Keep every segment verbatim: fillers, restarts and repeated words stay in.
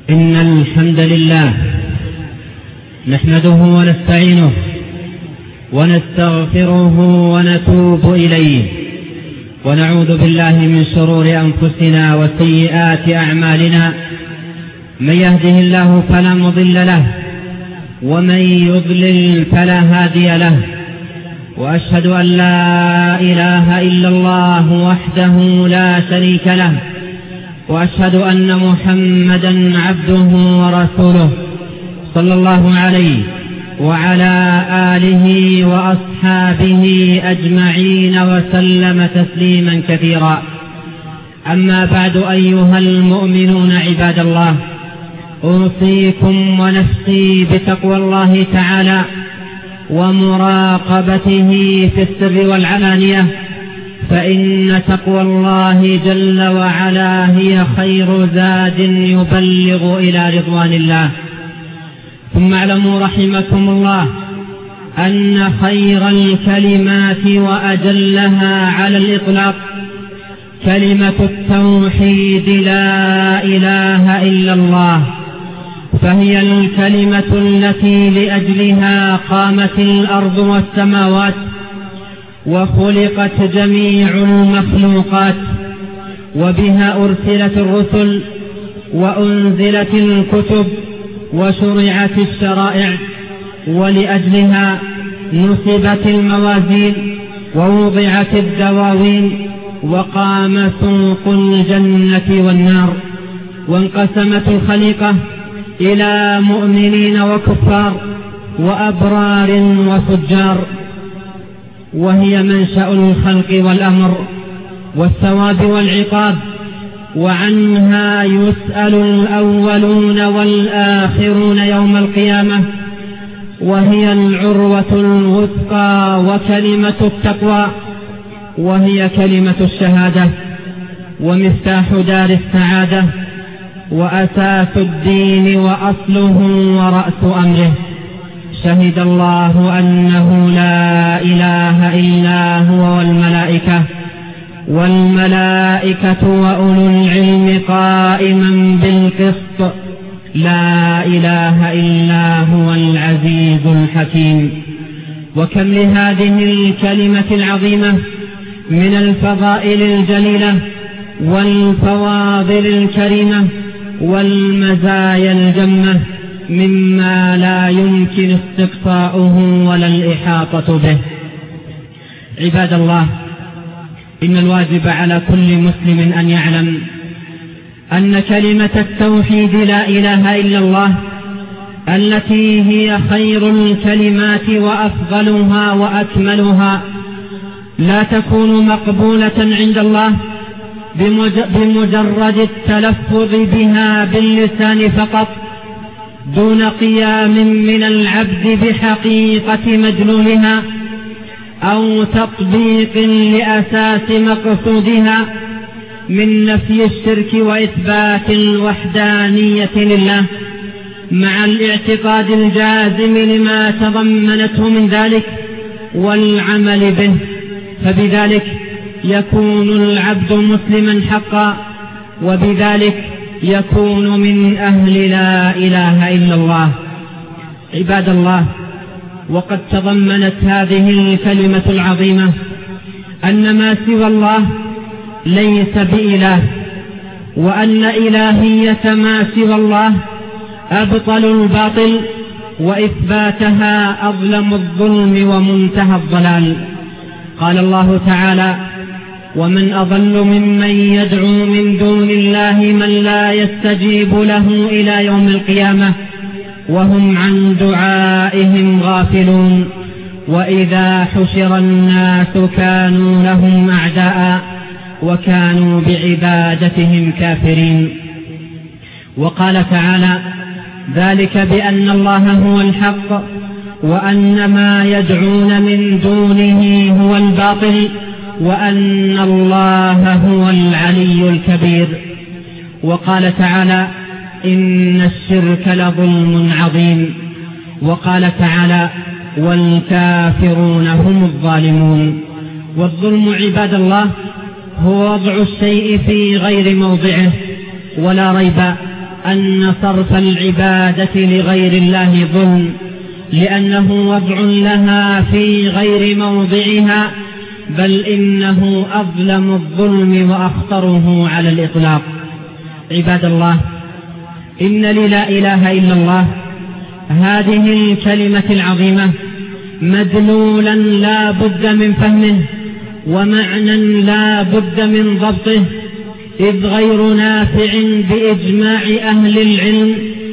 إن الحمد لله نحمده ونستعينه ونستغفره ونتوب إليه، ونعوذ بالله من شرور أنفسنا وسيئات أعمالنا. من يهده الله فلا مضل له، ومن يضلل فلا هادي له، وأشهد أن لا إله إلا الله وحده لا شريك له، وأشهد أن محمدا عبده ورسوله صلى الله عليه وعلى آله وأصحابه أجمعين وسلم تسليما كثيرا. أما بعد، أيها المؤمنون عباد الله، أوصيكم ونفسي بتقوى الله تعالى ومراقبته في السر والعلانية، فإن تقوى الله جل وعلا هي خير زاد يبلغ إلى رضوان الله. ثم اعلموا رحمكم الله أن خير الكلمات وأجلها على الإطلاق كلمة التوحيد لا إله إلا الله، فهي الكلمة التي لأجلها قامت الأرض والسماوات وخلقت جميع المخلوقات، وبها أرسلت الرسل وأنزلت الكتب وشرعت الشرائع، ولأجلها نصبت الموازين ووضعت الدواوين وقام سوق الجنة والنار، وانقسمت الخليقة إلى مؤمنين وكفار وأبرار وفجار، وهي منشأ الخلق والأمر والثواب والعقاب، وعنها يسأل الأولون والآخرون يوم القيامة، وهي العروة الوثقى وكلمة التقوى، وهي كلمة الشهادة ومفتاح دار السعادة وأساس الدين وأصله ورأس أمره. شهد الله أنه لا إله إلا هو والملائكة والملائكة وأولو العلم قائما بالقسط، لا إله إلا هو العزيز الحكيم. وكم لهذه الكلمة العظيمة من الفضائل الجليلة والفواضل الكريمة والمزايا الجمة مما لا يمكن استقصاؤه ولا الإحاطة به. عباد الله، إن الواجب على كل مسلم أن يعلم أن كلمة التوحيد لا إله إلا الله التي هي خير الكلمات وأفضلها وأكملها لا تكون مقبولة عند الله بمجرد التلفظ بها باللسان فقط، دون قيام من العبد بحقيقة مدلولها أو تطبيق لأساس مقصودها من نفي الشرك وإثبات الوحدانية لله، مع الاعتقاد الجازم لما تضمنته من ذلك والعمل به، فبذلك يكون العبد مسلما حقا، وبذلك يكون من أهل لا إله إلا الله. عباد الله، وقد تضمنت هذه الكلمة العظيمة أن ما سوى الله ليس بإله، وأن إلهية ما سوى الله أبطل الباطل، وإثباتها أظلم الظلم ومنتهى الضلال. قال الله تعالى: ومن أضل ممن يدعو من دون الله من لا يستجيب له إلى يوم القيامة وهم عن دعائهم غافلون، وإذا حشر الناس كانوا لهم أعداء وكانوا بعبادتهم كافرين. وقال تعالى: ذلك بأن الله هو الحق وأن ما يدعون من دونه هو الباطل وأن الله هو العلي الكبير. وقال تعالى: إن الشرك لظلم عظيم. وقال تعالى: والكافرون هم الظالمون. والظلم عباد الله هو وضع الشيء في غير موضعه، ولا ريب أن صرف العبادة لغير الله ظلم، لأنه وضع لها في غير موضعها، بل إنه أظلم الظلم وأخطره على الإطلاق. عباد الله، إن لي لا إله إلا الله هذه الكلمة العظيمة مدلولا لا بد من فهمه، ومعنى لا بد من ضبطه، إذ غير نافع بإجماع أهل العلم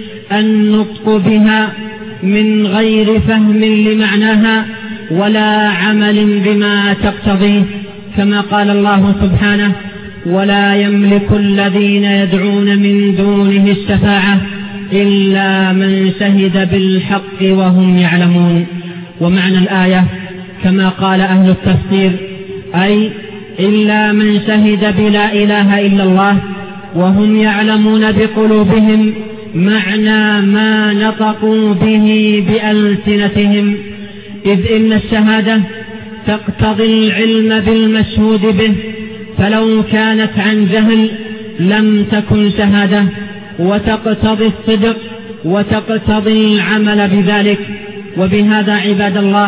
النطق بها من غير فهم لمعناها ولا عمل بما تقتضيه، كما قال الله سبحانه: ولا يملك الذين يدعون من دونه الشفاعة إلا من شهد بالحق وهم يعلمون. ومعنى الآية كما قال أهل التفسير أي إلا من شهد بلا إله إلا الله وهم يعلمون بقلوبهم معنى ما نطقوا به بألسنتهم، إذ إن الشهادة تقتضي العلم بالمشهود به، فلو كانت عن جهل لم تكن شهادة، وتقتضي الصدق وتقتضي العمل بذلك. وبهذا عباد الله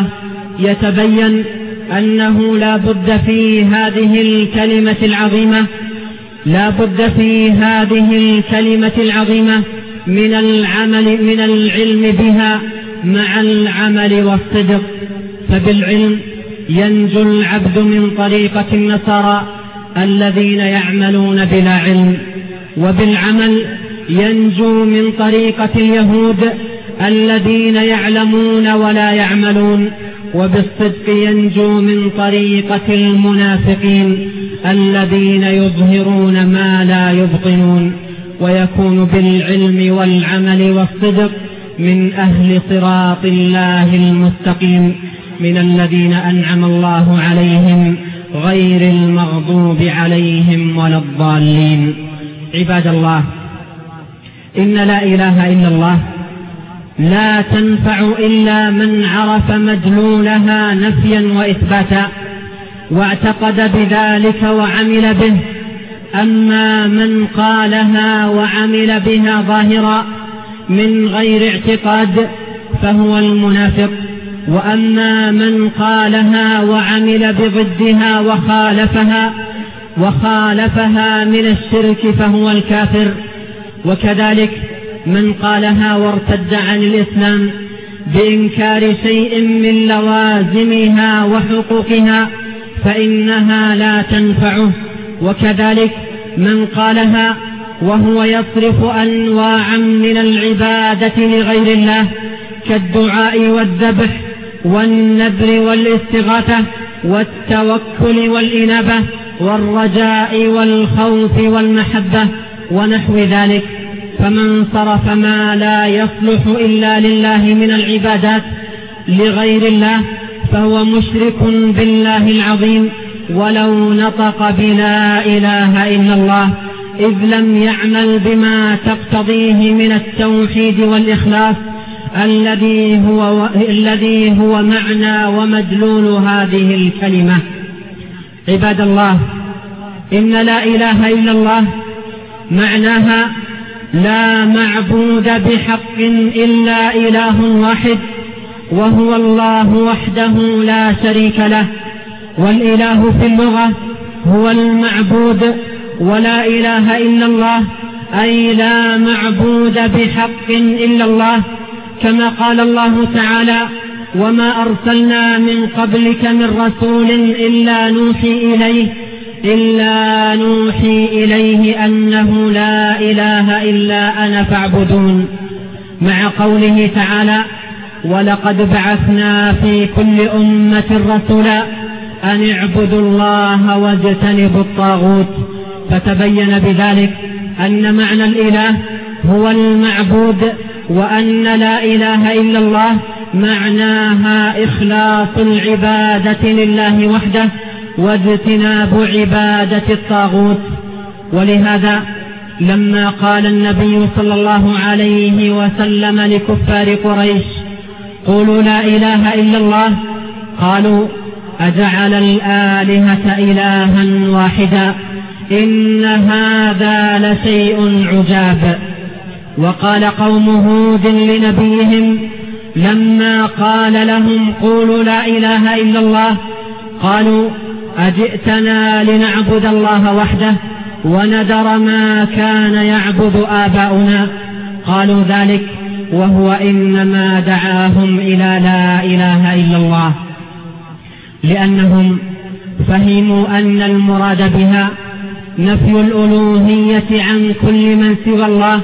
يتبين أنه لا بد في هذه الكلمة العظيمة لا بد في هذه الكلمة العظيمة من العمل من العلم بها مع العمل والصدق، فبالعلم ينجو العبد من طريقة النصارى الذين يعملون بلا علم، وبالعمل ينجو من طريقة اليهود الذين يعلمون ولا يعملون، وبالصدق ينجو من طريقة المنافقين الذين يظهرون ما لا يبطنون، ويكون بالعلم والعمل والصدق من أهل صراط الله المستقيم، من الذين أنعم الله عليهم غير المغضوب عليهم ولا الضالين. عباد الله، إن لا إله إلا الله لا تنفع إلا من عرف مدلولها نفيا وإثباتا واعتقد بذلك وعمل به، أما من قالها وعمل بها ظاهرا من غير اعتقاد فهو المنافق، وأما من قالها وعمل بضدها وخالفها وخالفها من الشرك فهو الكافر. وكذلك من قالها وارتد عن الإسلام بإنكار شيء من لوازمها وحقوقها فإنها لا تنفعه، وكذلك من قالها وهو يصرف أنواعا من العبادة لغير الله كالدعاء والذبح والنذر والاستغاثة والتوكل والإنابة والرجاء والخوف والمحبة ونحو ذلك، فمن صرف ما لا يصلح إلا لله من العبادات لغير الله فهو مشرك بالله العظيم ولو نطق بلا إله إلا الله، إذ لم يعمل بما تقتضيه من التوحيد والإخلاص الذي هو, الذي هو معنى ومدلول هذه الكلمة. عباد الله، إن لا إله إلا الله معناها لا معبود بحق إلا إله واحد، وهو الله وحده لا شريك له. والإله في اللغة هو المعبود، ولا إله إلا الله أي لا معبود بحق إلا الله، كما قال الله تعالى: وما أرسلنا من قبلك من رسول إلا نوحي إليه إلا نوحي إليه أنه لا إله إلا أنا فاعبدون، مع قوله تعالى: ولقد بعثنا في كل أمة رسولا أن اعبدوا الله واجتنبوا الطاغوت. فتبين بذلك أن معنى الإله هو المعبود، وأن لا إله إلا الله معناها إخلاص العبادة لله وحده واجتناب عبادة الطاغوت. ولهذا لما قال النبي صلى الله عليه وسلم لكفار قريش: قولوا لا إله إلا الله، قالوا: أجعل الآلهة إلها واحدا إن هذا لشيء عجاب. وقال قوم هود لنبيهم لما قال لهم قولوا لا إله إلا الله قالوا أجئتنا لنعبد الله وحده وندر ما كان يعبد آباؤنا؟ قالوا ذلك وهو إنما دعاهم إلى لا إله إلا الله، لأنهم فهموا أن المراد بها نفي الألوهية عن كل من سوى الله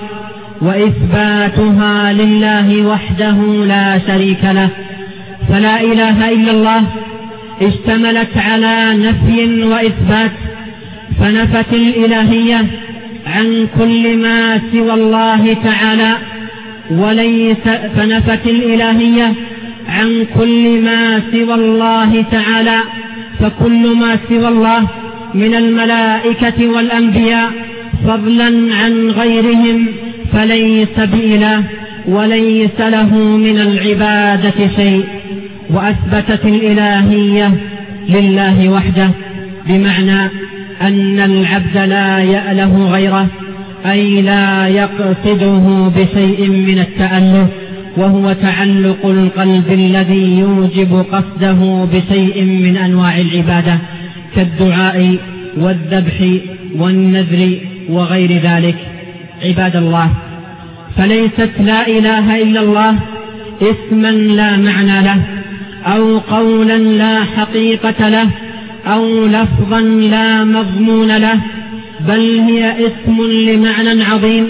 وإثباتها لله وحده لا شريك له. فلا إله إلا الله اشتملت على نفي وإثبات، فنفت الإلهية عن كل ما سوى الله تعالى وليس فنفت الإلهية عن كل ما سوى الله تعالى، فكل ما سوى الله من الملائكة والأنبياء فضلا عن غيرهم فليس بإله وليس له من العبادة شيء. وأثبتت الإلهية لله وحده، بمعنى أن العبد لا يأله غيره، أي لا يقصده بشيء من التأله، وهو تعلق القلب الذي يوجب قصده بشيء من أنواع العبادة كالدعاء والذبح والنذر وغير ذلك. عباد الله، فليست لا إله إلا الله اسما لا معنى له، أو قولا لا حقيقة له، أو لفظا لا مضمون له، بل هي اسم لمعنى عظيم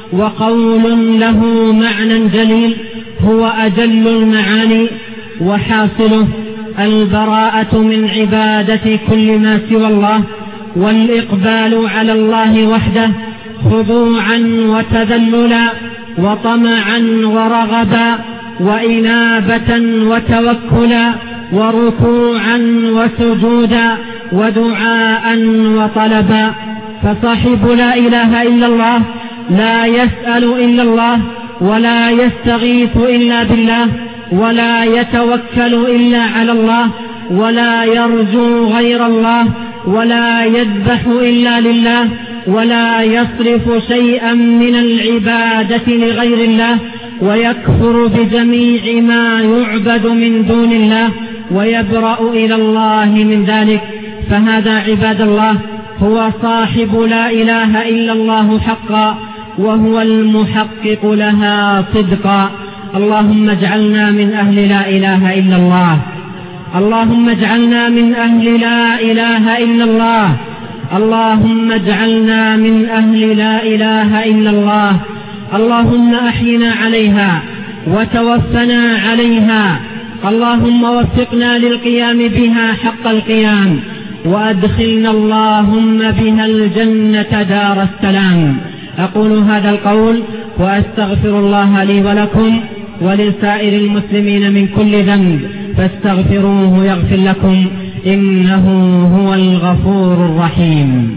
وقول له معنى جليل هو أجل المعاني، وحاصله البراءة من عبادة كل ما سوى الله والإقبال على الله وحده خضوعا وتذللا وطمعا ورغبا وإنابة وتوكلا وركوعا وسجودا ودعاء وطلبا. فصاحب لا إله إلا الله لا يسأل إلا الله ولا يستغيث إلا بالله ولا يتوكل إلا على الله ولا يرجو غير الله ولا يذبح إلا لله ولا يصرف شيئا من العبادة لغير الله، ويكفر بجميع ما يعبد من دون الله ويبرأ إلى الله من ذلك. فهذا عباد الله هو صاحب لا إله إلا الله حقا، وهو المحقق لها صدقا. اللهم اجعلنا من أهل لا إله إلا الله، اللهم اجعلنا من أهل لا إله إلا الله، اللهم اجعلنا من أهل لا إله إلا الله. اللهم أحينا عليها وتوفنا عليها، اللهم وفقنا للقيام بها حق القيام، وأدخلنا اللهم بها الجنة دار السلام. أقول هذا القول وأستغفر الله لي ولكم ولسائر المسلمين من كل ذنب، فاستغفروه يغفر لكم، إنه هو الغفور الرحيم.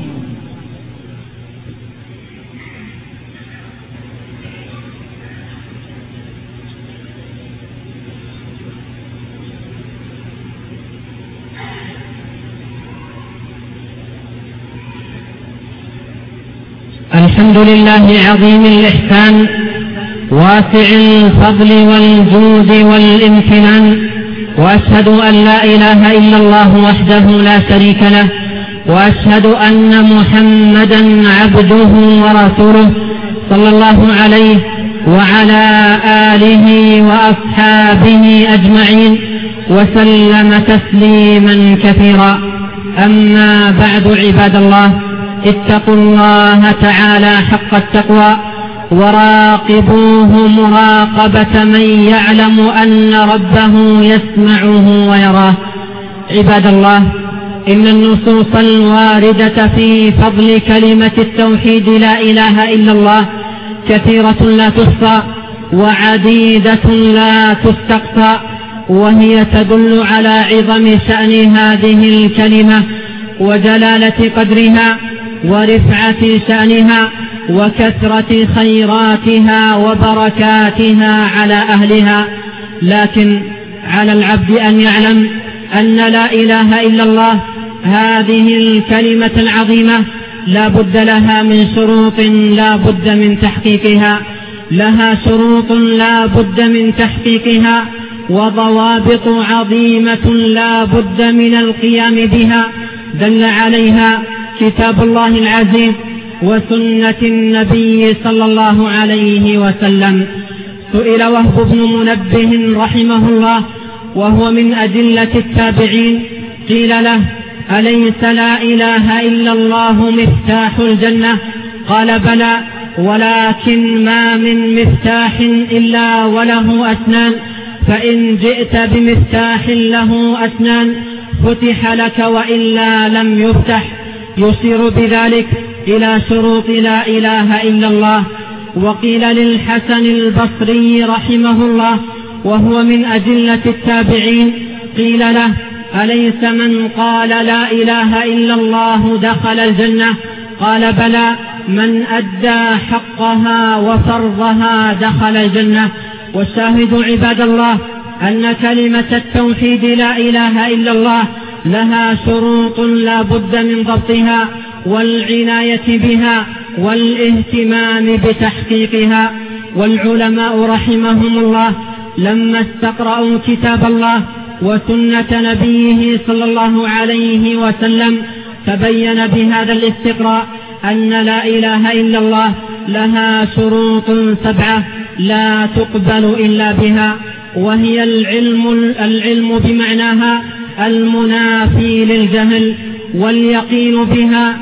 الحمد لله عظيم الإحسان واسع الفضل والجود والامتنان، وأشهد أن لا إله إلا الله وحده لا شريك له، وأشهد أن محمدا عبده ورسوله صلى الله عليه وعلى آله وأصحابه أجمعين وسلم تسليما كثيرا. أما بعد عباد الله، اتقوا الله تعالى حق التقوى وراقبوه مراقبة من يعلم أن ربه يسمعه ويراه. عباد الله، إن النصوص الواردة في فضل كلمة التوحيد لا إله إلا الله كثيرة لا تحصى وعديدة لا تستقصى، وهي تدل على عظم شأن هذه الكلمة وجلالة قدرها ورفعة شأنها وكثرة خيراتها وبركاتها على أهلها. لكن على العبد أن يعلم أن لا إله إلا الله هذه الكلمة العظيمة لا بد لها من شروط لا بد من تحقيقها لها شروط لا بد من تحقيقها وضوابط عظيمة لا بد من القيام بها، دل عليها كتاب الله العزيز وسنة النبي صلى الله عليه وسلم. سئل وهب بن منبه رحمه الله وهو من أدلة التابعين، قيل له: أليس لا إله إلا الله مفتاح الجنة؟ قال: بلى، ولكن ما من مفتاح إلا وله أسنان، فإن جئت بمفتاح له أسنان فتح لك وإلا لم يفتح. يشير بذلك إلى شروط لا إله إلا الله. وقيل للحسن البصري رحمه الله وهو من أدلة التابعين، قيل له: أليس من قال لا إله إلا الله دخل الجنة؟ قال: بلى، من أدى حقها وفرضها دخل الجنة. والشاهد عباد الله أن كلمة التوحيد لا إله إلا الله لها شروط لا بد من ضبطها والعناية بها والاهتمام بتحقيقها. والعلماء رحمهم الله لما استقرأوا كتاب الله وسنة نبيه صلى الله عليه وسلم تبين بهذا الاستقراء أن لا إله إلا الله لها شروط سبعة لا تقبل إلا بها، وهي العلم, العلم بمعناها المنافي للجهل، واليقين بها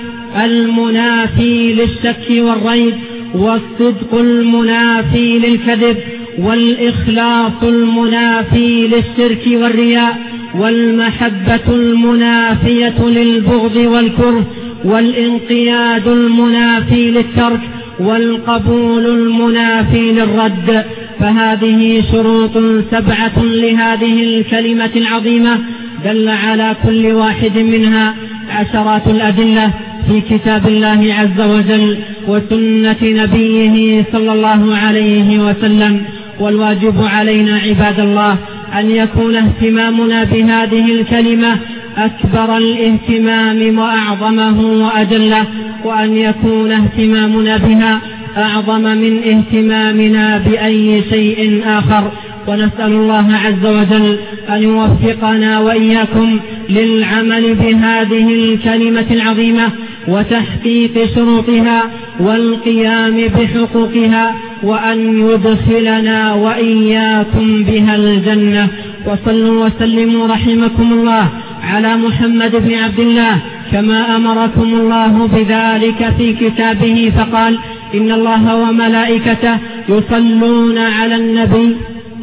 المنافي للشك والريب، والصدق المنافي للكذب، والإخلاص المنافي للشرك والرياء، والمحبة المنافية للبغض والكره، والانقياد المنافي للترك، والقبول المنافي للرد. فهذه شروط سبعة لهذه الكلمة العظيمة دل على كل واحد منها عشرات الأدلة في كتاب الله عز وجل وسنة نبيه صلى الله عليه وسلم. والواجب علينا عباد الله أن يكون اهتمامنا بهذه الكلمة أكبر الاهتمام وأعظمه وأجله، وأن يكون اهتمامنا بها أعظم من اهتمامنا بأي شيء آخر. ونسأل الله عز وجل أن يوفقنا وإياكم للعمل بهذه الكلمة العظيمة وتحقيق شروطها والقيام بحقوقها، وأن يدخلنا وإياكم بها الجنة. وصلوا وسلموا رحمكم الله على محمد بن عبد الله كما أمركم الله بذلك في كتابه، فقال: إن الله وملائكته يصلون على النبي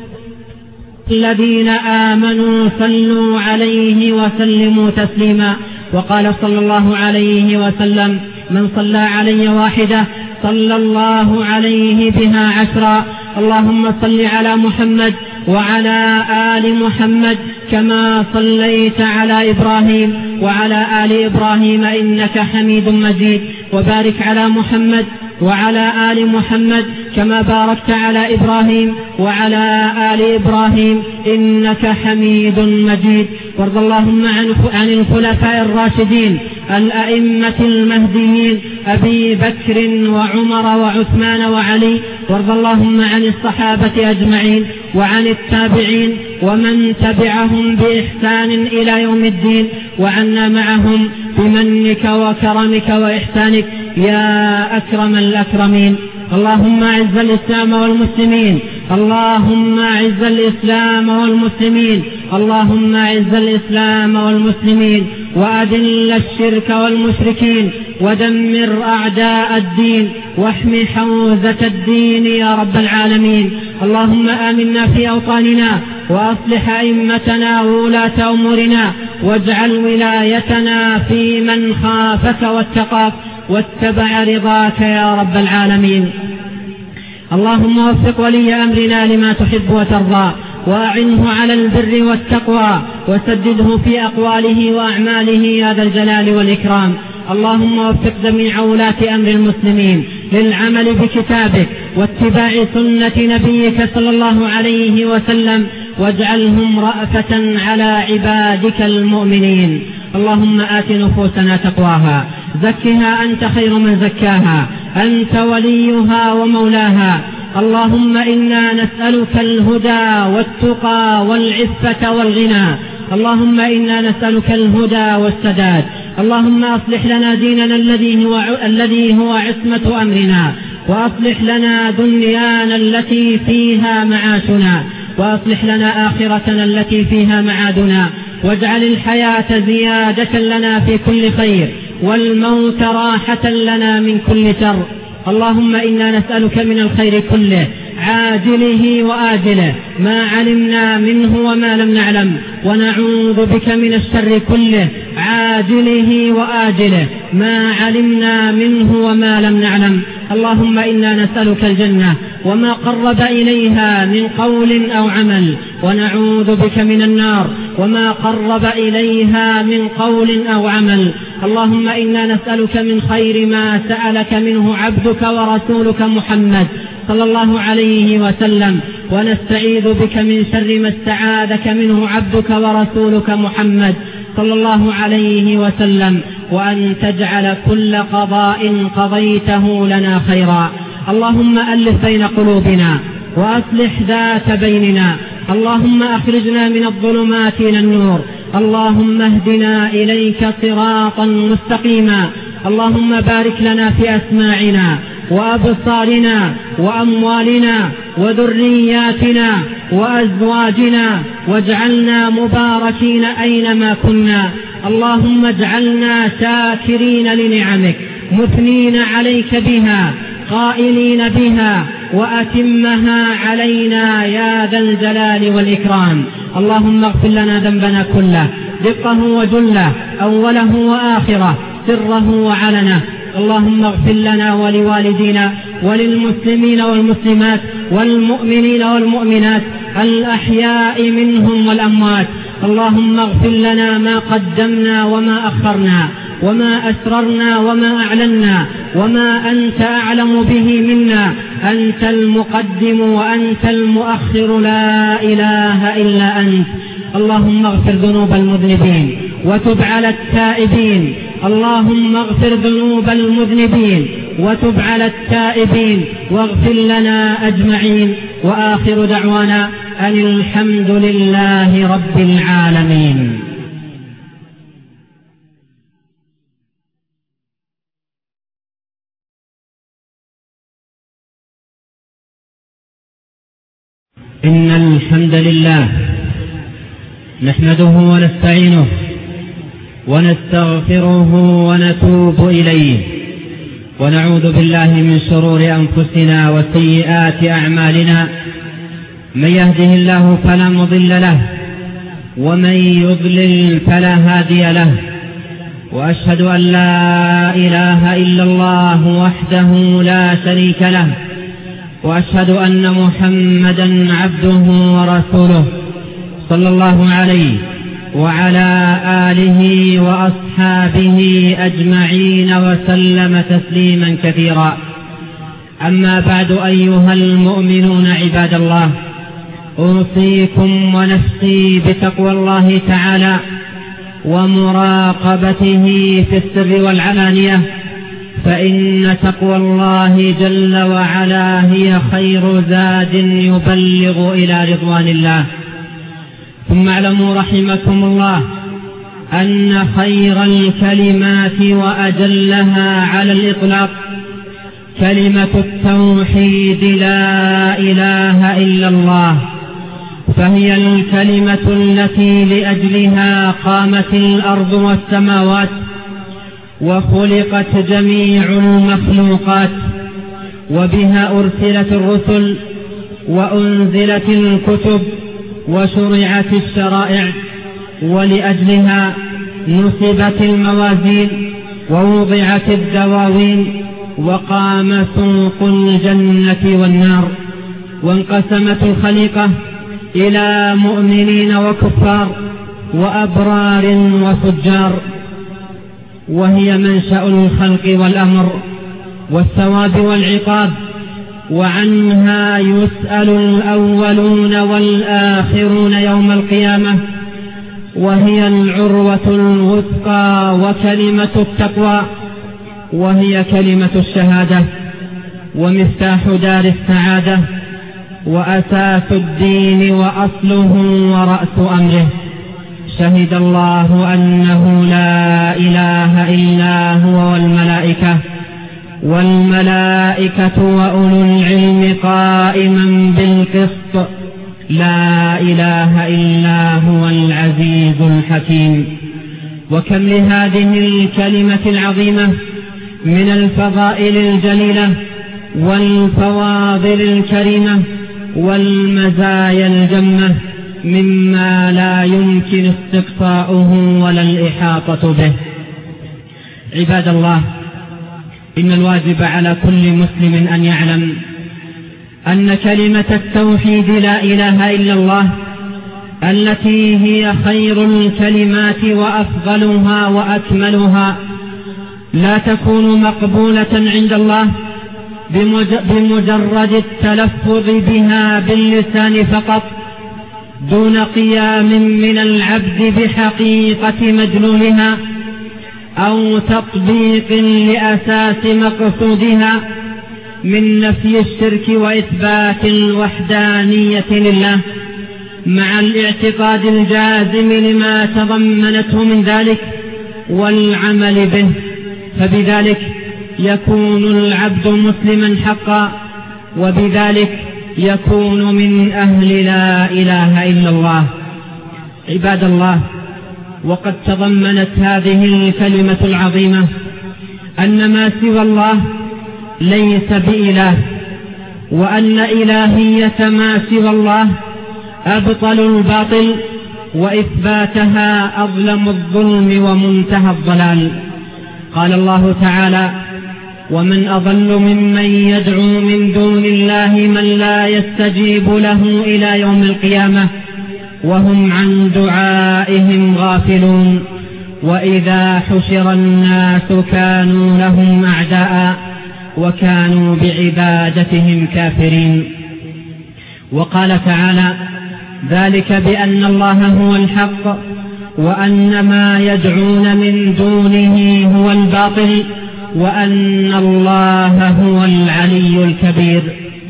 الذين آمنوا صلوا عليه وسلموا تسليما. وقال صلى الله عليه وسلم: من صلى علي واحدة صلى الله عليه بها عشرا. اللهم صل على محمد وعلى آل محمد كما صليت على إبراهيم وعلى آل إبراهيم إنك حميد مجيد، وبارك على محمد وعلى آل محمد كما باركت على إبراهيم وعلى آل إبراهيم إنك حميد مجيد. وارض اللهم عن الخلفاء الراشدين الأئمة المهديين أبي بكر وعمر وعثمان وعلي، وارض اللهم عن الصحابة أجمعين وعن التابعين ومن تبعهم بإحسان إلى يوم الدين، وعنا معهم بمنك وكرمك وإحسانك يا أكرم الأكرمين. اللهم أعز الإسلام والمسلمين، اللهم أعز الإسلام والمسلمين، اللهم أعز الإسلام والمسلمين، وأذل الشرك والمشركين، ودمر أعداء الدين، واحم حوزة الدين يا رب العالمين. اللهم آمنا في أوطاننا، وأصلح أئمتنا وولاة أمورنا، واجعل ولايتنا في من خافك واتقاك واتبع رضاك يا رب العالمين. اللهم وفق ولي أمرنا لما تحب وترضى، وأعنه على البر والتقوى، وسدده في أقواله وأعماله يا ذا الجلال والإكرام. اللهم وفق جميع ولاة أمر المسلمين للعمل بكتابك واتباع سنة نبيك صلى الله عليه وسلم، واجعلهم رأفة على عبادك المؤمنين. اللهم آت نفوسنا تقواها، زكها أنت خير من زكاها، أنت وليها ومولاها. اللهم إنا نسألك الهدى والتقى والعفة والغنى. اللهم إنا نسألك الهدى والسداد. اللهم أصلح لنا ديننا الذي هو, الذي هو عصمة أمرنا، وأصلح لنا دنيانا التي فيها معاشنا، وأصلح لنا آخرتنا التي فيها معادنا، واجعل الحياة زيادة لنا في كل خير، والموت راحة لنا من كل شر. اللهم إنا نسألك من الخير كله عاجله وآجله ما علمنا منه وما لم نعلم، ونعوذ بك من الشر كله عاجله وآجله ما علمنا منه وما لم نعلم. اللهم إنا نسألك الجنة وما قرب إليها من قول أو عمل، ونعوذ بك من النار وما قرب إليها من قول أو عمل. اللهم إنا نسألك من خير ما سألك منه عبدك ورسولك محمد صلى الله عليه وسلم، ونستعيذ بك من شر ما استعاذك منه عبدك ورسولك محمد صلى الله عليه وسلم، وأن تجعل كل قضاء قضيته لنا خيرا. اللهم ألف بين قلوبنا وأصلح ذات بيننا. اللهم أخرجنا من الظلمات إلى النور. اللهم اهدنا إليك صراطا مستقيما. اللهم بارك لنا في أسماعنا وأبصارنا وأموالنا وذرياتنا وأزواجنا، واجعلنا مباركين أينما كنا. اللهم اجعلنا شاكرين لنعمك مثنين عليك بها قائلين بها، وأتمها علينا يا ذا الجلال والإكرام. اللهم اغفر لنا ذنبنا كله دقه وجله، أوله وآخره، سره وعلنه. اللهم اغفر لنا ولوالدينا وللمسلمين والمسلمات والمؤمنين والمؤمنات الأحياء منهم والأموات. اللهم اغفر لنا ما قدمنا وما أخرنا، وما أسررنا وما أعلنا، وما أنت أعلم به منا. أنت المقدم وأنت المؤخر، لا إله إلا أنت. اللهم اغفر ذنوب المذنبين وتب على التائبين. اللهم اغفر ذنوب المذنبين وتب على التائبين، واغفر لنا أجمعين. وآخر دعوانا أن الحمد لله رب العالمين. إن الحمد لله نحمده ونستعينه ونستغفره ونتوب إليه، ونعوذ بالله من شرور أنفسنا وسيئات أعمالنا. من يهده الله فلا مضل له، ومن يضلل فلا هادي له. وأشهد أن لا إله إلا الله وحده لا شريك له، وأشهد أن محمدا عبده ورسوله صلى الله عليه وعلى آله وأصحابه أجمعين وسلم تسليما كثيرا. أما بعد، أيها المؤمنون عباد الله، أوصيكم ونفسي بتقوى الله تعالى ومراقبته في السر والعلانية، فإن تقوى الله جل وعلا هي خير زاد يبلغ إلى رضوان الله. ثم اعلموا رحمكم الله أن خير الكلمات وأجلها على الإطلاق كلمة التوحيد لا إله إلا الله، فهي الكلمة التي لأجلها قامت الأرض والسماوات وخلقت جميع المخلوقات، وبها أرسلت الرسل وأنزلت الكتب وشرعت الشرائع، ولأجلها نصبت الموازين ووضعت الدواوين وقام سوق الجنة والنار، وانقسمت الخليقة إلى مؤمنين وكفار وأبرار وفجار، وهي منشأ الخلق والأمر والثواب والعقاب، وعنها يسأل الأولون والآخرون يوم القيامة، وهي العروة الوثقى وكلمة التقوى، وهي كلمة الشهادة ومفتاح دار السعادة وأساس الدين وأصله ورأس أمره. شهد الله أنه لا إله إلا هو والملائكة والملائكة وأولو العلم قائما بالقسط، لا إله إلا هو العزيز الحكيم. وكم لهذه الكلمة العظيمة من الفضائل الجليلة والفواضل الكريمة والمزايا الجمة مما لا يمكن استقصاؤه ولا الإحاطة به. عباد الله، إن الواجب على كل مسلم أن يعلم أن كلمة التوحيد لا إله إلا الله التي هي خير الكلمات وأفضلها وأكملها لا تكون مقبولة عند الله بمجرد التلفظ بها باللسان فقط، دون قيام من العبد بحقيقة مدلولها أو تطبيق لأساس مقصودها من نفي الشرك وإثبات الوحدانية لله، مع الاعتقاد الجازم لما تضمنته من ذلك والعمل به، فبذلك يكون العبد مسلما حقا، وبذلك يكون من أهل لا إله إلا الله. عباد الله، وقد تضمنت هذه الكلمة العظيمة أن ما سوى الله ليس بإله، وأن إلهية ما سوى الله أبطل الباطل، وإثباتها أظلم الظلم ومنتهى الضلال. قال الله تعالى: ومن أضل ممن يدعو من دون الله من لا يستجيب له إلى يوم القيامة وهم عن دعائهم غافلون، وإذا حشر الناس كانوا لهم أعداء وكانوا بعبادتهم كافرين. وقال تعالى: ذلك بأن الله هو الحق وأن ما يدعون من دونه هو الباطل وأن الله هو العلي الكبير.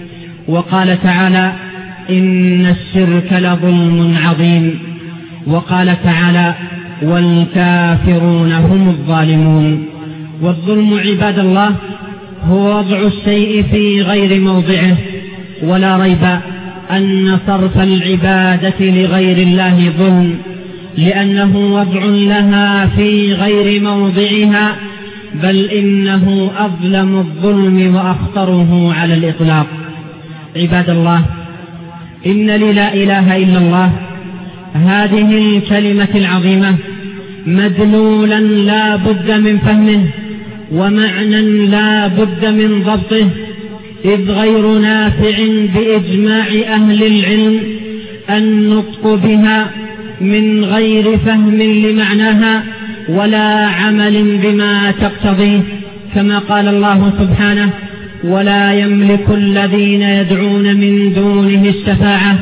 وقال تعالى: إن الشرك لظلم عظيم. وقال تعالى: والكافرون هم الظالمون. والظلم عباد الله هو وضع الشيء في غير موضعه، ولا ريب أن صرف العبادة لغير الله ظلم، لأنه وضع لها في غير موضعها، بل إنه أظلم الظلم وأخطره على الإطلاق. عباد الله، إن للا إله إلا الله هذه الكلمة العظيمة مدلولا لا بد من فهمه، ومعنى لا بد من ضبطه، إذ غير نافع بإجماع أهل العلم النطق بها من غير فهم لمعناها ولا عمل بما تقتضيه، كما قال الله سبحانه: ولا يملك الذين يدعون من دونه الشفاعة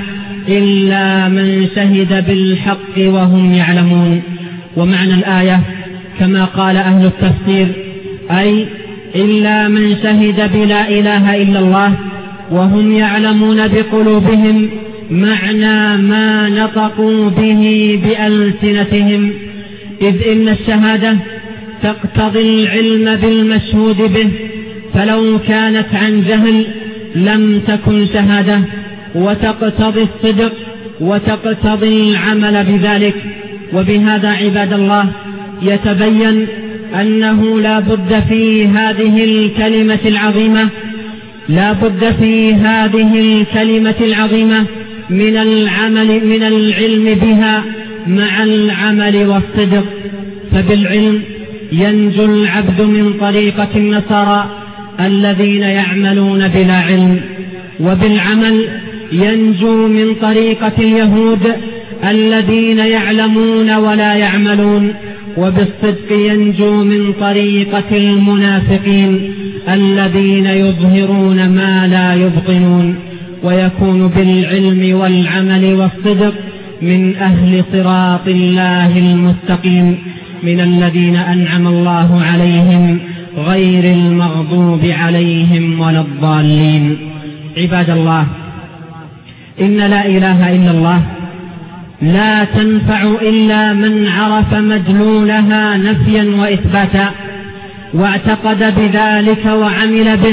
إلا من شهد بالحق وهم يعلمون. ومعنى الآية كما قال أهل التفسير، أي إلا من شهد بلا إله إلا الله وهم يعلمون بقلوبهم معنى ما نطقوا به بألسنتهم، إذ إن الشهادة تقتضي العلم بالمشهود به، فلو كانت عن جهل لم تكن شهادة، وتقتضي الصدق وتقتضي العمل بذلك. وبهذا عباد الله يتبين أنه لا بد في هذه الكلمة العظيمة لا بد في هذه الكلمة العظيمة من العمل من العلم بها مع العمل والصدق، فبالعلم ينجو العبد من طريقة النصارى الذين يعملون بلا علم، وبالعمل ينجو من طريقة اليهود الذين يعلمون ولا يعملون، وبالصدق ينجو من طريقة المنافقين الذين يظهرون ما لا يبطنون، ويكون بالعلم والعمل والصدق من أهل صراط الله المستقيم، من الذين أنعم الله عليهم غير المغضوب عليهم ولا الضالين. عباد الله، إن لا إله إلا الله لا تنفع إلا من عرف مدلولها نفيا وإثباتا واعتقد بذلك وعمل به.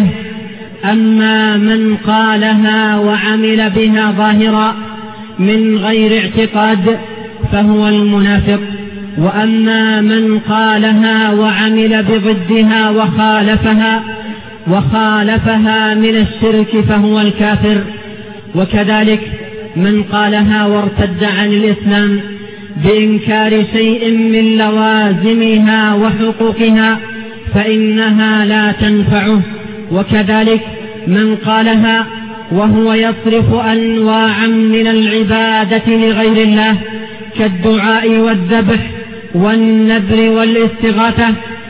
أما من قالها وعمل بها ظاهرا من غير اعتقاد فهو المنافق، وأما من قالها وعمل بضدها وخالفها وخالفها من الشرك فهو الكافر. وكذلك من قالها وارتد عن الإسلام بإنكار شيء من لوازمها وحقوقها فإنها لا تنفعه. وكذلك من قالها وهو يصرف أنواعا من العبادة لغير الله كالدعاء والذبح والنذر والاستغاثة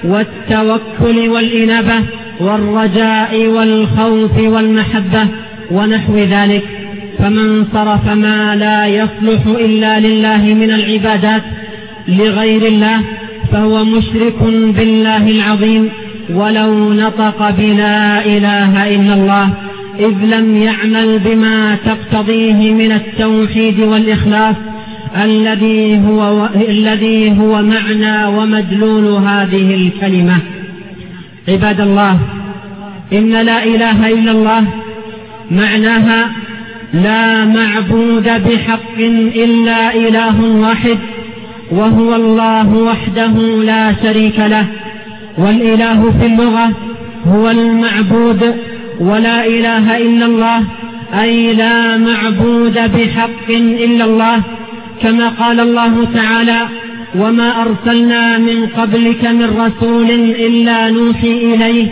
والتوكل والإنابة والرجاء والخوف والمحبة ونحو ذلك، فمن صرف ما لا يصلح إلا لله من العبادات لغير الله فهو مشرك بالله العظيم ولو نطق بلا إله إلا الله، إذ لم يعمل بما تقتضيه من التوحيد والإخلاص الذي هو, الذي هو معنى ومدلول هذه الكلمة. عباد الله، إن لا إله إلا الله معناها لا معبود بحق إلا إله واحد، وهو الله وحده لا شريك له. والإله في اللغة هو المعبود، ولا إله إلا الله أي لا معبود بحق إلا الله، كما قال الله تعالى: وما أرسلنا من قبلك من رسول إلا نوحي إليه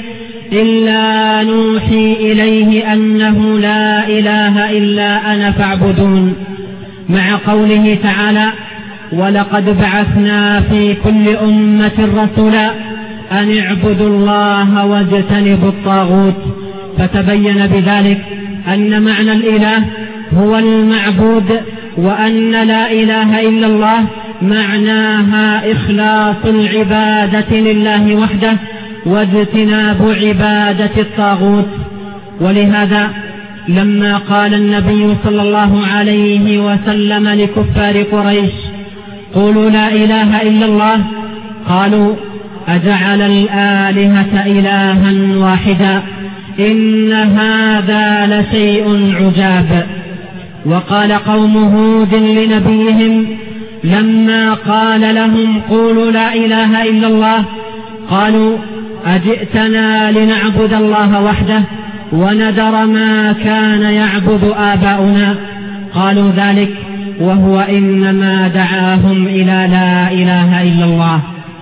إلا نوحي إليه أنه لا إله إلا أنا فاعبدون، مع قوله تعالى: ولقد بعثنا في كل أمة رسولا أن اعبدوا الله واجتنبوا الطاغوت. فتبين بذلك أن معنى الإله هو المعبود، وأن لا إله إلا الله معناها إخلاص العبادة لله وحده واجتناب عبادة الطاغوت. ولهذا لما قال النبي صلى الله عليه وسلم لكفار قريش: قولوا لا إله إلا الله، قالوا: أجعل الآلهة إلها واحدا إن هذا لشيء عجاب. وقال قوم هود لنبيهم لما قال لهم: قولوا لا إله إلا الله، قالوا: أجئتنا لنعبد الله وحده وندر ما كان يعبد آباؤنا. قالوا ذلك وهو إنما دعاهم إلى لا إله إلا الله،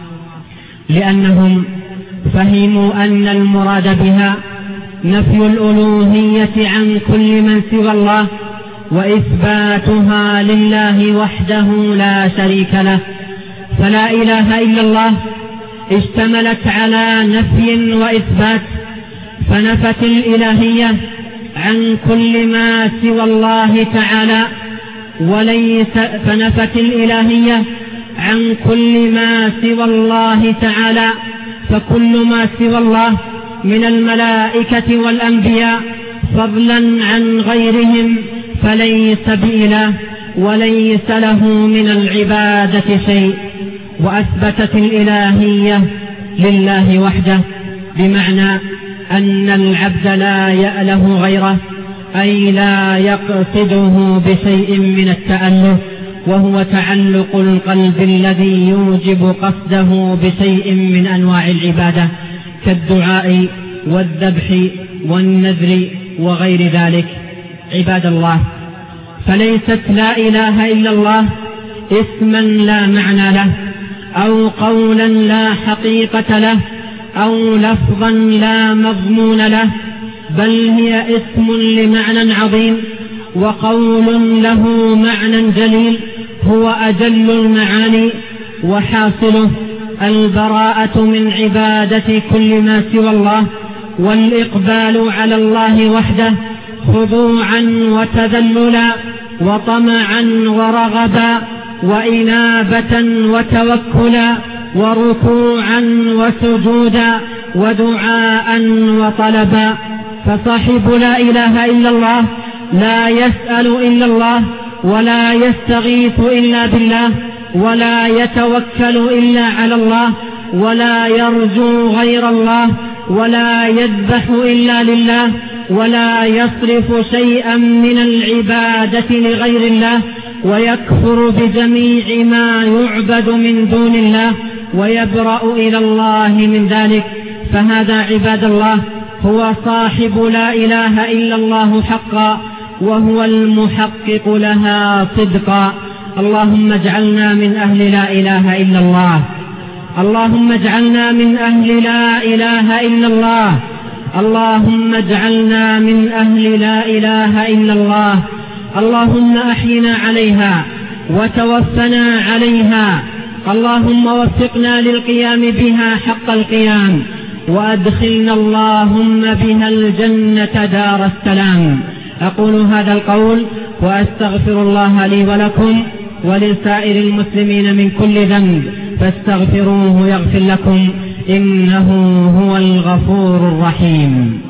لأنهم فهموا أن المراد بها نفي الألوهية عن كل من سوى الله وإثباتها لله وحده لا شريك له. فلا إله إلا الله اشتملت على نفي وإثبات، فنفت الإلهية عن كل ما سوى الله تعالى، وليس فنفت الإلهية عن كل ما سوى الله تعالى، فكل ما سوى الله من الملائكة والأنبياء فضلا عن غيرهم فليس بإله وليس له من العبادة شيء. وأثبتت الإلهية لله وحده، بمعنى أن العبد لا يأله غيره، أي لا يقصده بشيء من التأله، وهو تعلق القلب الذي يوجب قصده بشيء من أنواع العبادة كالدعاء والذبح والنذر وغير ذلك. عباد الله، فليست لا إله إلا الله اسما لا معنى له، أو قولا لا حقيقة له، أو لفظا لا مضمون له، بل هي اسم لمعنى عظيم وقول له معنى جليل هو أجل المعاني، وحاصله البراءة من عبادة كل ما سوى الله والإقبال على الله وحده خضوعا وتذللا وطمعا ورغبا وإنابة وتوكلا وركوعا وسجودا ودعاء وطلبا. فصاحب لا إله إلا الله لا يسأل إلا الله ولا يستغيث إلا بالله ولا يتوكل إلا على الله ولا يرجو غير الله ولا يذبح إلا لله ولا يصرف شيئا من العبادة لغير الله ويكفر بجميع ما يعبد من دون الله ويبرأ إلى الله من ذلك. فهذا عباد الله هو صاحب لا إله إلا الله حقا وهو المحقق لها صدقا. اللهم اجعلنا من أهل لا إله إلا الله. اللهم اجعلنا من أهل لا إله إلا الله. اللهم اجعلنا من أهل لا إله إلا الله. اللهم أحينا عليها وتوفنا عليها. اللهم وفقنا للقيام بها حق القيام وأدخلنا اللهم بها الجنة دار السلام. أقول هذا القول وأستغفر الله لي ولكم ولسائر المسلمين من كل ذنب فاستغفروه يغفر لكم إنه هو الغفور الرحيم.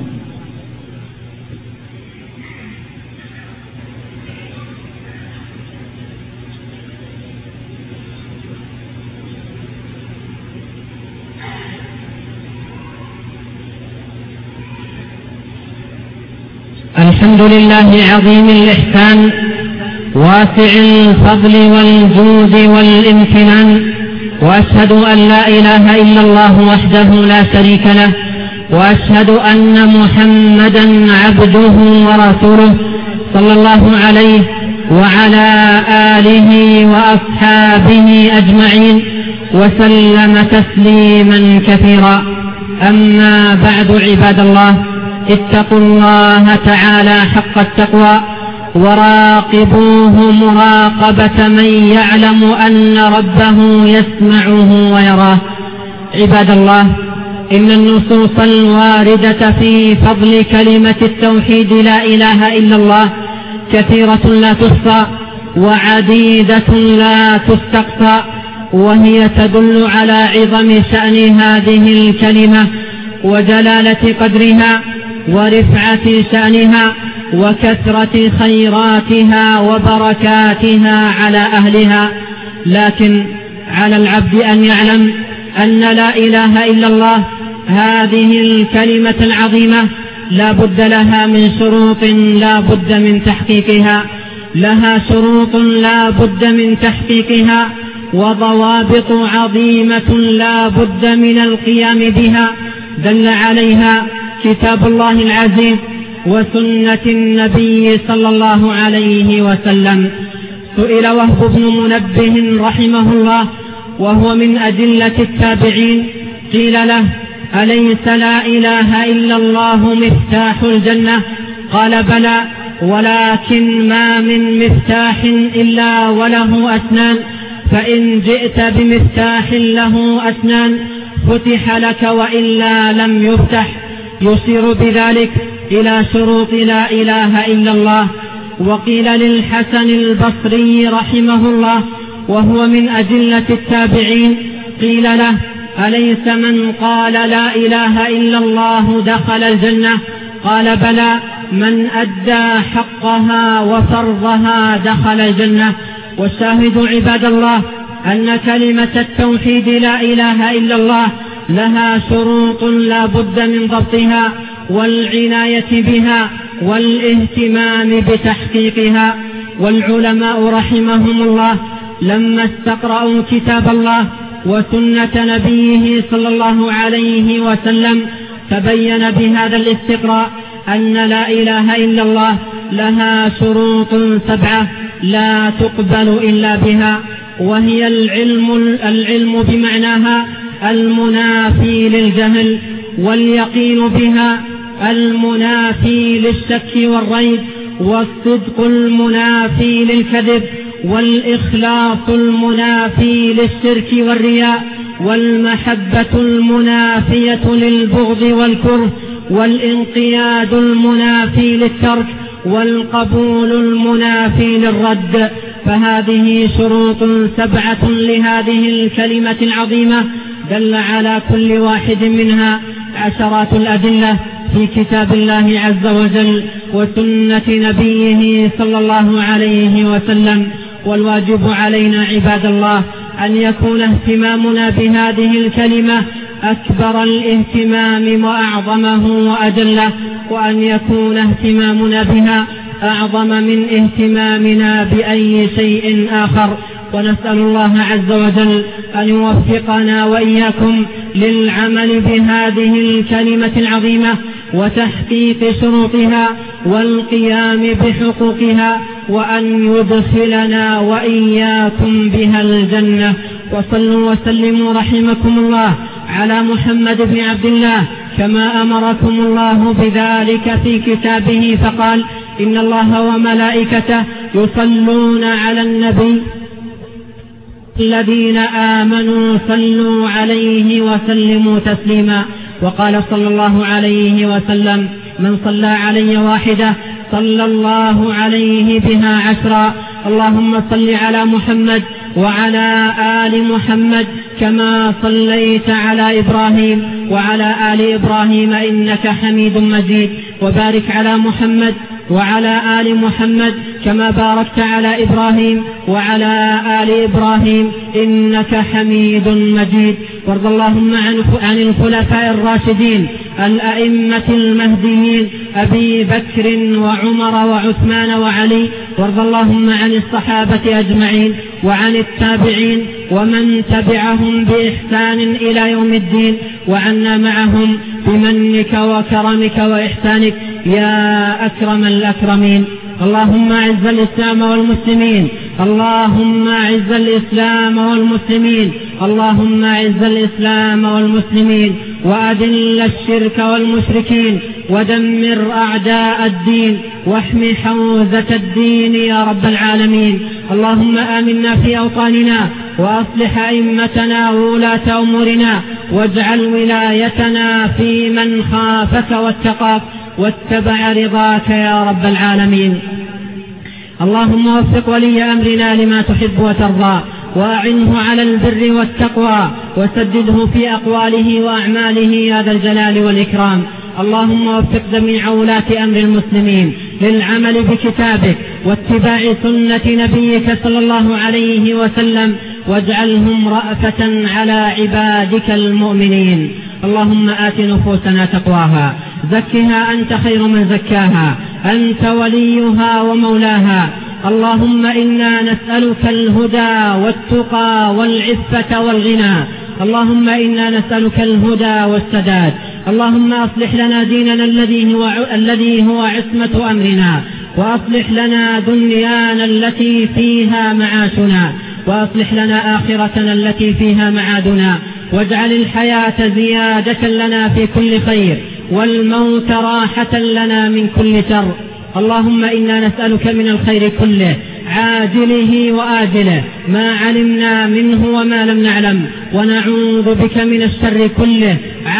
الحمد لله عظيم الإحسان واسع الفضل والجود والامتنان، وأشهد أن لا إله إلا الله وحده لا شريك له، وأشهد أن محمدا عبده ورسوله صلى الله عليه وعلى آله وأصحابه أجمعين وسلم تسليما كثيرا. أما بعد عباد الله، اتقوا الله تعالى حق التقوى وراقبوه مراقبة من يعلم أن ربه يسمعه ويراه. عباد الله، إن النصوص الواردة في فضل كلمة التوحيد لا إله إلا الله كثيرة لا تحصى وعديدة لا تستقصى، وهي تدل على عظم شأن هذه الكلمة وجلالة قدرها ورفعة شأنها وكثرة خيراتها وبركاتها على أهلها. لكن على العبد أن يعلم أن لا إله إلا الله هذه الكلمة العظيمة لا بد لها من شروط لا بد من تحقيقها لها شروط لا بد من تحقيقها وضوابط عظيمة لا بد من القيام بها، دل عليها كتاب الله العزيز وسنة النبي صلى الله عليه وسلم. سئل وهب بن منبه رحمه الله وهو من أدلة التابعين، قيل له: أليس لا إله إلا الله مفتاح الجنة؟ قال: بلى، ولكن ما من مفتاح إلا وله أسنان، فإن جئت بمفتاح له أسنان فتح لك وإلا لم يفتح. يشير بذلك إلى شروط لا إله إلا الله. وقيل للحسن البصري رحمه الله وهو من أدلة التابعين، قيل له: أليس من قال لا إله إلا الله دخل الجنة؟ قال: بلى، من أدى حقها وفرضها دخل الجنة. والشاهد عباد الله أن كلمة التوحيد لا إله إلا الله لها شروط لا بد من ضبطها والعناية بها والاهتمام بتحقيقها. والعلماء رحمهم الله لما استقرأوا كتاب الله وسنة نبيه صلى الله عليه وسلم تبين بهذا الاستقراء أن لا إله إلا الله لها شروط سبعة لا تقبل إلا بها، وهي العلم, العلم بمعناها المنافي للجهل، واليقين بها المنافي للشك والريب، والصدق المنافي للكذب، والإخلاص المنافي للشرك والرياء، والمحبة المنافية للبغض والكره، والانقياد المنافي للترك، والقبول المنافي للرد. فهذه شروط سبعة لهذه الكلمة العظيمة، دل على كل واحد منها عشرات الأدلة في كتاب الله عز وجل وسنة نبيه صلى الله عليه وسلم. والواجب علينا عباد الله أن يكون اهتمامنا بهذه الكلمة أكبر الاهتمام وأعظمه وأجله، وأن يكون اهتمامنا بها أعظم من اهتمامنا بأي شيء آخر. ونسأل الله عز وجل أن يوفقنا وإياكم للعمل بهذه الكلمة العظيمة وتحقيق شروطها والقيام بحقوقها، وأن يدخلنا وإياكم بها الجنة. وصلوا وسلموا رحمكم الله على محمد بن عبد الله كما أمركم الله بذلك في كتابه، فقال: إن الله وملائكته يصلون على النبي الذين آمنوا صلوا عليه وسلموا تسليما. وقال صلى الله عليه وسلم: من صلى علي واحدة صلى الله عليه بها عشرا. اللهم صل على محمد وعلى آل محمد كما صليت على إبراهيم وعلى آل إبراهيم إنك حميد مجيد، وبارك على محمد وعلى آل محمد كما باركت على إبراهيم وعلى آل إبراهيم إنك حميد مجيد. وارض اللهم عن الخلفاء الراشدين الأئمة المهديين أبي بكر وعمر وعثمان وعلي، وارض اللهم عن الصحابة أجمعين وعن التابعين ومن تبعهم بإحسان إلى يوم الدين، وعنا معهم بمنك وكرمك وإحسانك يا أكرم الأكرمين. اللهم أعز الإسلام والمسلمين، اللهم أعز الإسلام والمسلمين، اللهم أعز الإسلام والمسلمين، وأذل الشرك والمشركين، ودمر أعداء الدين، واحم حوزة الدين يا رب العالمين. اللهم آمنا في أوطاننا، وأصلح أئمتنا وولاة أمورنا، واجعل ولايتنا في من خافك واتقاك واتبع رضاك يا رب العالمين. اللهم وفق ولي أمرنا لما تحب وترضى، وأعنه على البر والتقوى، وسدده في أقواله وأعماله يا ذا الجلال والإكرام. اللهم وفق جميع ولاة أمر المسلمين للعمل بكتابك واتباع سنة نبيك صلى الله عليه وسلم، واجعلهم رأفة على عبادك المؤمنين. اللهم آت نفوسنا تقواها، زكها أنت خير من زكاها، أنت وليها ومولاها. اللهم إنا نسألك الهدى والتقى والعفة والغنى. اللهم إنا نسألك الهدى والسداد. اللهم أصلح لنا ديننا الذي هو, الذي هو عصمة أمرنا، وأصلح لنا دنيانا التي فيها معاشنا، وأصلح لنا آخرتنا التي فيها معادنا، واجعل الحياة زيادة لنا في كل خير، والموت راحة لنا من كل شر. اللهم إنا نسألك من الخير كله عاجله وآجله ما علمنا منه وما لم نعلم، ونعوذ بك من الشر كله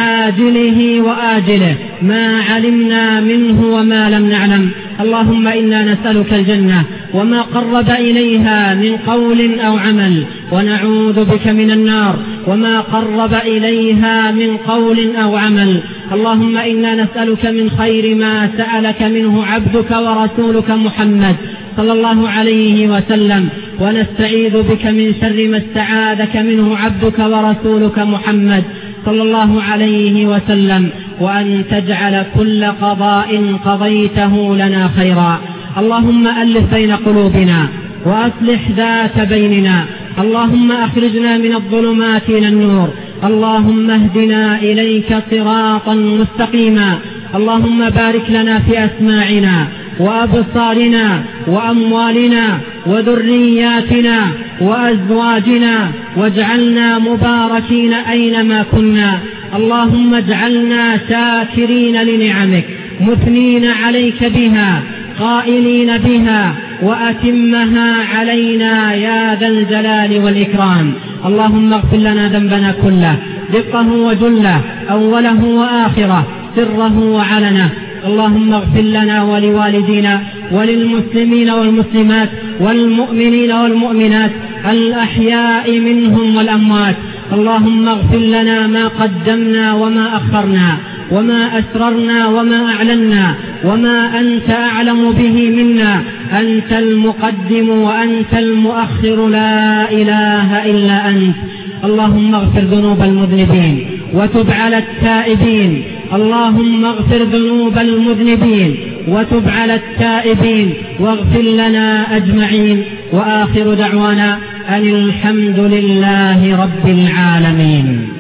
عاجله وآجله ما علمنا منه وما لم نعلم. اللهم إنا نسألك الجنة وما قرب إليها من قول أو عمل، ونعوذ بك من النار وما قرب إليها من قول أو عمل. اللهم إنا نسألك من خير ما سألك منه عبدك ورسولك محمد صلى الله عليه وسلم، ونستعيذ بك من شر ما استعاذك منه عبدك ورسولك محمد صلى الله عليه وسلم، وأن تجعل كل قضاء قضيته لنا خيرا. اللهم ألف بين قلوبنا وأصلح ذات بيننا. اللهم أخرجنا من الظلمات إلى النور. اللهم اهدنا إليك صراطا مستقيما. اللهم بارك لنا في أسماعنا وأبصارنا وأموالنا وذرياتنا وأزواجنا، واجعلنا مباركين أينما كنا. اللهم اجعلنا شاكرين لنعمك مثنين عليك بها قائلين بها، وأتمها علينا يا ذا الجلال والإكرام. اللهم اغفر لنا ذنبنا كله دقه وجله أوله وآخره سره وعلنه. اللهم اغفر لنا ولوالدينا وللمسلمين والمسلمات والمؤمنين والمؤمنات الأحياء منهم والأموات. اللهم اغفر لنا ما قدمنا وما أخرنا وما أسررنا وما أعلنا وما أنت أعلم به منا. أنت المقدم وأنت المؤخر لا إله إلا أنت. اللهم اغفر ذنوب المذنبين وتب على التائبين. اللهم اغفر ذنوب المذنبين وتب على التائبين واغفر لنا أجمعين. وآخر دعوانا أن الحمد لله رب العالمين.